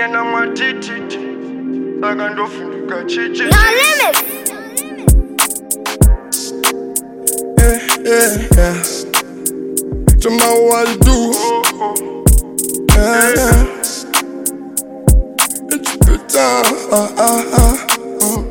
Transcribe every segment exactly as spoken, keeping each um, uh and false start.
Ndagenda mwatititi Saka ndofunduka chichi No limit. Yeah, yeah, yeah. To know what you do. Yeah, yeah. It's good time. Uh, uh, uh. uh.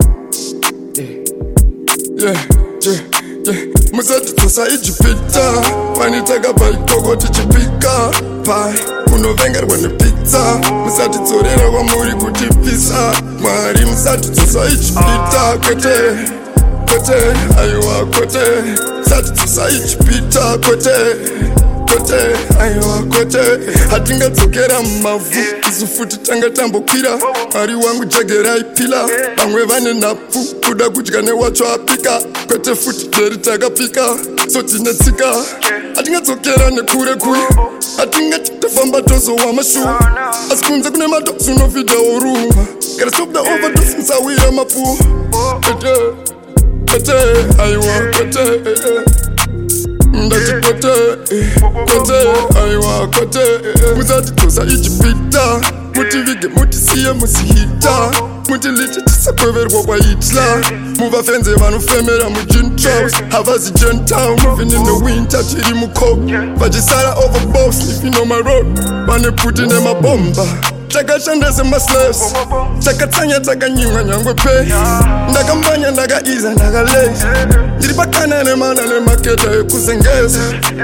Yeah, yeah, yeah. Musati tosa ichipita. Wanitaka paikoko tichipika. Pai, unovengerwa nepizza. Musati tsorera kwamuri kutipisa. Mwari musati tosa ichipita. Kwete, kwete, aiwa kwete. Musati tosa ichipita. Kwete, kwete, aiwa kwete. Hatingadzokera mumavu isu futi tanga tambokwira. Mwari wangu jagera ipila. Vamwe vane napfu kuda kudya newacho apika. Kwete futi deri takapika. So tinetsika hatingadzokera nekure kure. Hatingati tafamba tozo wamashuwa. Asi kunze kune madosi unovhidha woruma. Gotta stop the overdose musawira mapfuwa. Kwete, kwete, aiwa kwete. Ndati kwete, kwete, aiwa kwete. Musati tosa ichipita. Mutivige mutisiye musihita. Mutiliti tisakweverwa kwa Hitler. Muvafenze vanofemera mujin trouse. Havazi gentown, moving in the winter tiri mucoat. Vachisara over boss, if you know my road. Vane puti nemabomba takashanda semaslaves. Takatsanya takanyimwa nyangwe pay. Ndakambanya ndakaiza ndakalazy. Ndiri pakana nemana nemaketa ekuzengeza.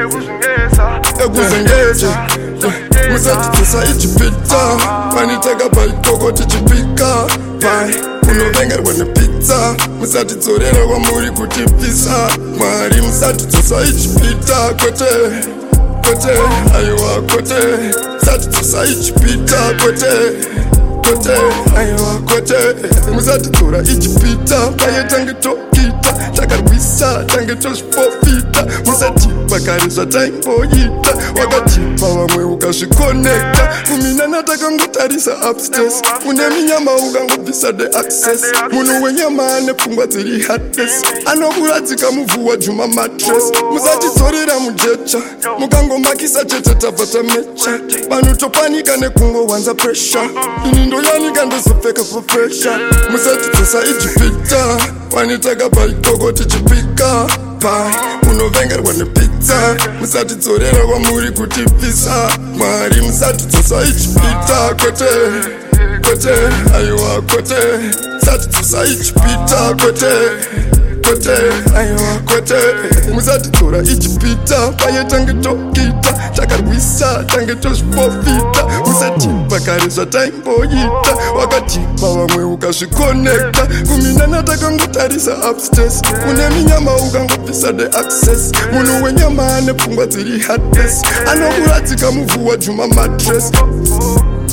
Ekuzengeza Musati tosa ichipita. Wanitaka paikoko tichipika. Pai, unovengerwa nepizza. Musati tsorera kwamuri kutipisa. Mwari musati tosa ichipita. Kwete, kwete, aiwa kwete. Musati tosa ichipita. Kwete, kwete, aiwa kwete. Musati tora ichipita. Paye tange tokita. Takarwisa tange toshpofita. Musati bakari zvataimboita. Wakatipa vamwe ukazvikonekta. Kuminana takangotarisa upstairs. Une minyama ukangobvisa the access. Munhu wenyama ane pfungwa dziri heartless. Anokuradzika muvhu wajuma mattress. Musachizorera mujecha. Mukangomakisa chete tabva tamecha. Vanhu topanika nekungowanza pressure. Ini ndoyanika ndozopfeka for pressure. Musati tosa ichipita. Wanitaka paikoko tichipika. Pai, unovengerwa nepizza. Musati tsorera kwamuri kutipisa. Mwari musati tosa ichipita. Kwete, kwete, aiwa kwete. Musati tosa ichipita. Kwete, kwete, aiwa kwete. Musati tora ichipita. Paye tange tokita. Takarwisa tange toshpofita. Musati bakari zvataimboita. Wakatipa vamwe ukazvikonekta. Kuminana takangotarisa upstairs. Une minyama ukangobvisa the access. Munhu wenyama ane pfungwa dziri heartless. Anokuradzika muvhu wajuma mattress.